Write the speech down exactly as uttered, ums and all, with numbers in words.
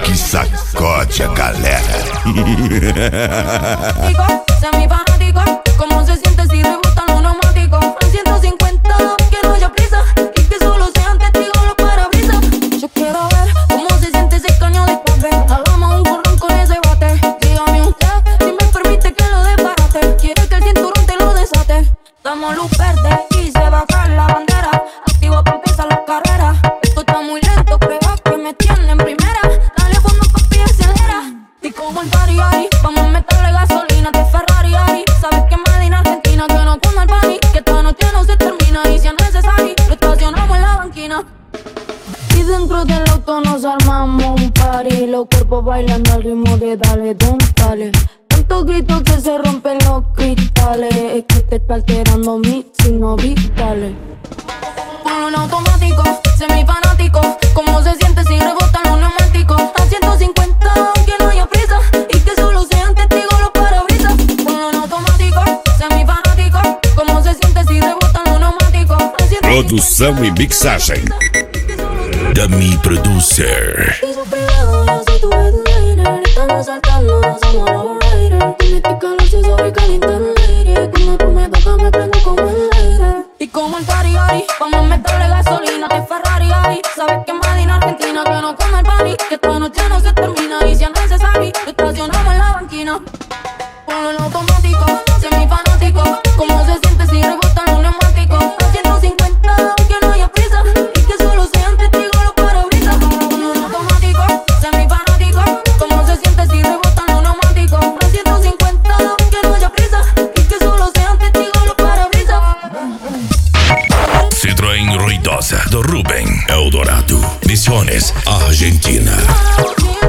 que sacode a galera. Semifanático, ¿cómo se siente si rebotan los neumáticos? En ciento cincuenta, que no haya prisa y que solo sean testigos los parabrisas. Yo quiero ver cómo se siente ese caño de escape. Hagamos un borrón con ese bate. Dígame usted si me permite que lo desbarate. Quiere que el cinturón te lo desate. Damos luz verde y se baja la bandera. Activo para empezar la carrera. Esto está muy lento, creo que me tiene en primera. Dale fondo papi, acelera. Y como el party ahí, vamos a meterle gasolina de Ferrari ahí. Sabes que Made in Argentina, que no come el party, que esta noche no se termina. Y si es necesario, lo estacionamos en la banquina. Y dentro del auto nos armamos un party. Los cuerpos bailando al ritmo de dale, don, dale. Tantos gritos que se rompen los cristales. Es que te está alterando mis signos vitales. Ponlo en automático, semifanático. ¿Cómo se siente si rebotan los neumáticos? A ciento cincuenta, aunque no haya prisa y que solo sean testigos los parabrisas. Ponlo en automático, semifanático. ¿Cómo se siente si rebotan los neumáticos? A ciento cincuenta, Produção e mixagem Dummy Producer. Piso privado, yo soy tu headliner. Estamos saltando, no somos overrated. Con este calor se sobrecalienta el aire. Cuando tú me tocas me prendo como el aire. Y como el party ahí, vamos a meterle gasolina de Ferrari ahí. Sabes que Made in Argentina, que no come el party, que esta noche no se termina. Y si es necesario, lo estacionamos en la banquina. Ponlo en automático, semifanático. ¿Cómo se siente si rebotan los neumáticos? A ciento cincuenta, aunque no haya prisa y que solo sean testigos los parabrisas. Ponlo en automático, semifanático. ¿Cómo se siente si rebotan los neumáticos? A ciento cincuenta, aunque no haya prisa y que solo sean testigos los parabrisas. Citroën Ruidosa do Rubem Eldorado. Misiones, Argentina.